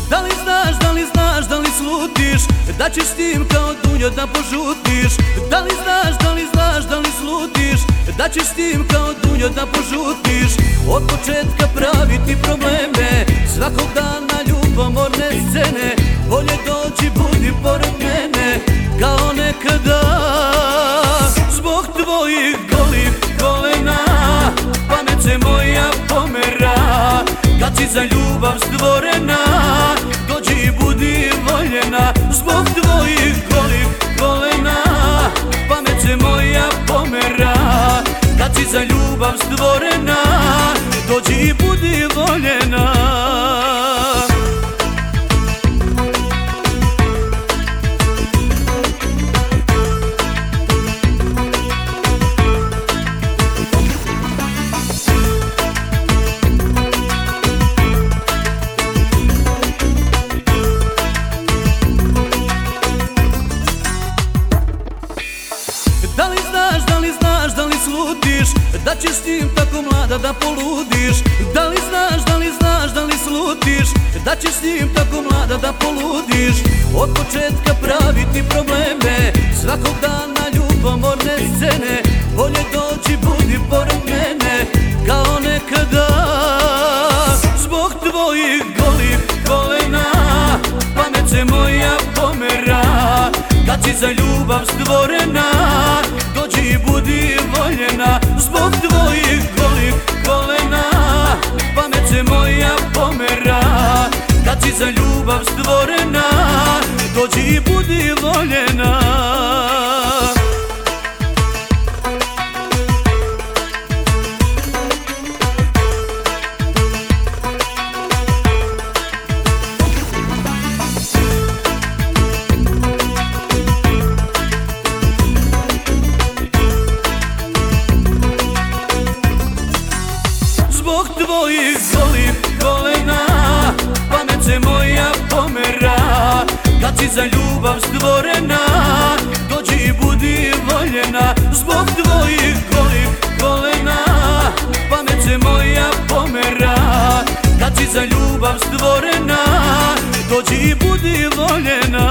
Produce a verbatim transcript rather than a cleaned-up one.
Da li znaš, da li znaš, da li slutiš da ćeš s tim kao dunja da požutiš? Da li znaš, da li znaš, da li slutiš da ćeš s tim kao dunja da požutiš? Od početka praviti probleme, svakog dana ljubomorne scene. Bolje dođi, budi pored mene kao nekada. Zbog tvojih golih kolena pamet se moja pomera. Kad si za ljubav stvorena, dođi i budi voljena. Zbog tvojih golih kolena pamet se moja pomera. Kad si za ljubav stvorena, dođi i budi voljena. Da li znaš, da li znaš, da li slutiš da ćeš s tim tako mlada da poludiš? Da li znaš, da li znaš, da li slutiš da ćeš s tim tako mlada da poludiš? Od početka praviti probleme, svakog dana ljubomorne scene. Bolje dođi, budi pored mene kao nekada. Zbog tvojih golih kolena pamet se moja pomera. Kad si za ljubav stvorena, dođi i budi voljena. Zbog tvojih golih kolena pamet se moja pomera. Kad si za ljubav stvorena, dođi i budi voljena. Zbog tvojih golih kolena pamet se moja pomera. Kad si za ljubav stvorena, dođi i budi voljena. Zbog tvojih golih kolena pamet se moja pomera. Kad si za ljubav stvorena, dođi i budi voljena.